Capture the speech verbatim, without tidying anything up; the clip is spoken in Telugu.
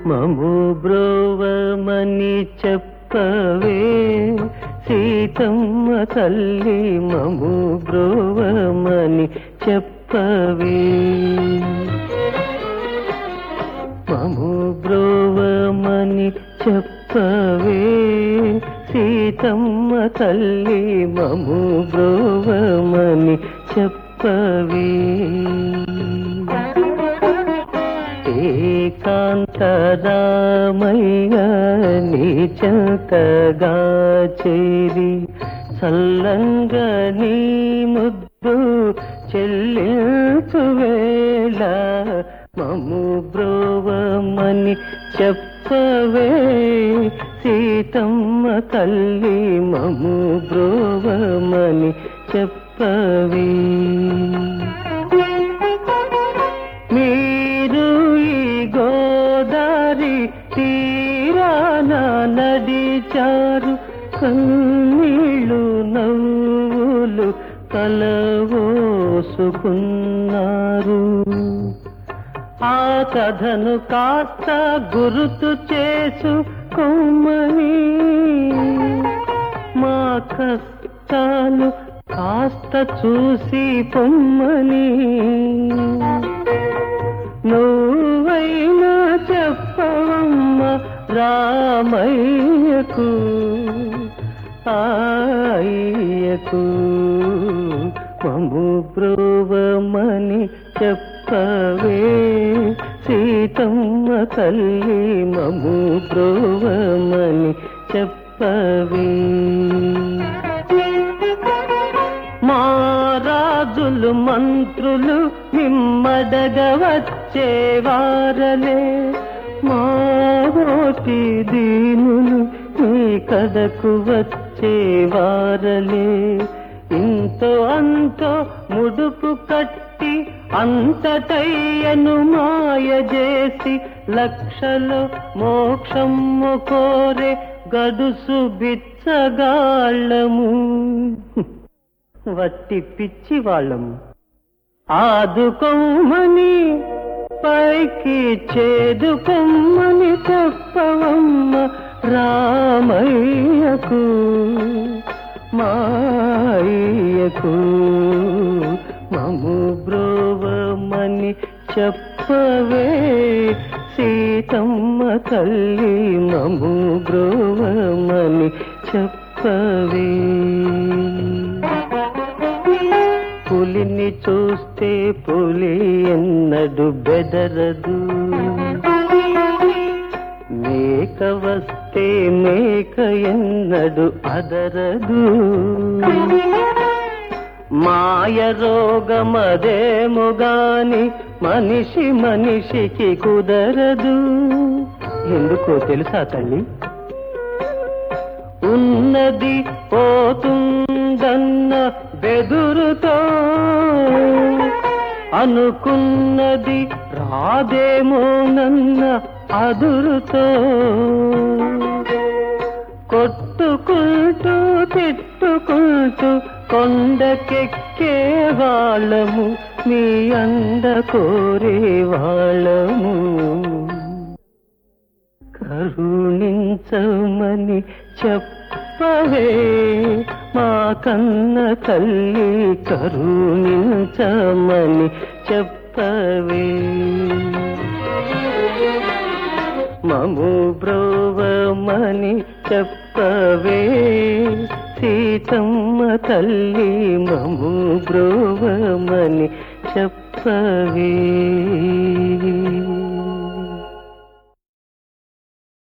మము బ్రోవమని చెప్పవే సీతమ్మ తల్లి, మము బ్రోవమని చెప్పవే. మము బ్రోవమని చెప్పవే సీతమ్మ తల్లి, మము బ్రోవమని చెప్పవే. ఏకాంతరామయ్య నీ చెంతగా చేరి సల్లంగా నీ ముద్దు చెల్లించు వేళ, మము బ్రోవమని చెప్పవే సీతమ్మ తల్లి, మము బ్రోవమని చెప్పవే. మీరు ఈ గోదారి తీరాన నడిచారు, కన్నీళ్ళు నవ్వులు కలవోసుకున్నారు. ఆ కథను కాస్త గుర్తు చేసుకోమని, మా కష్టాలు కాస్త చూసి పొమ్మని, నువ్వైనా చెప్పవమ్మ రామయ్యకు ఆయకు, మము బ్రోవమని చెప్పవే సీతమ్మ తల్లి, మము బ్రోవమని చెప్పవే. మా రాజులు మంత్రులు మిమ్మడగ వచ్చేవారలే, మా ఓటి దీనులు మీ కడకు వచ్చేవారలే. ఇంతో అంతో ముడుపు కట్టి అంతటయ్యను మాయ చేసి, లక్షలో మోక్షము కోరే గడుసు బిచ్చగాళ్ళము, వట్టి పిచ్చి వాళ్ళము. ఆదుకొమ్మని పైకి చేదుకొమ్మని చెప్పవమ్మ రామయ్యకు మాయ్యకు, మము బ్రోవమని చెప్పవే సీతమ్మ తల్లి, మము బ్రోవమని చెప్పవే. పులిని చూస్తే పులి ఎన్నడు బెదరదు, మేక వస్తే మేక ఎన్నడు అదరదు. మాయ రోగమదేమో గాని మనిషి మనిషికి కుదరదు. ఎందుకో తెలుసా తల్లి? ఉన్నది పోతుందన్న బెదురుతో, అనుకున్నది రాదేమోనన్న అదురుతో, కొట్టుకుంటూ తిట్టుకుంటూ కొండకెక్కే వాళ్ళము, మీ అండ కోరే వాళ్ళము. కరుణించమని చెప్పవే మా కన్న తల్లి, కరుణించమని చెప్పవే. మము బ్రోవమని చెప్పవే సీతమ్మ తల్లి, మము బ్రోవమని చెప్పవే.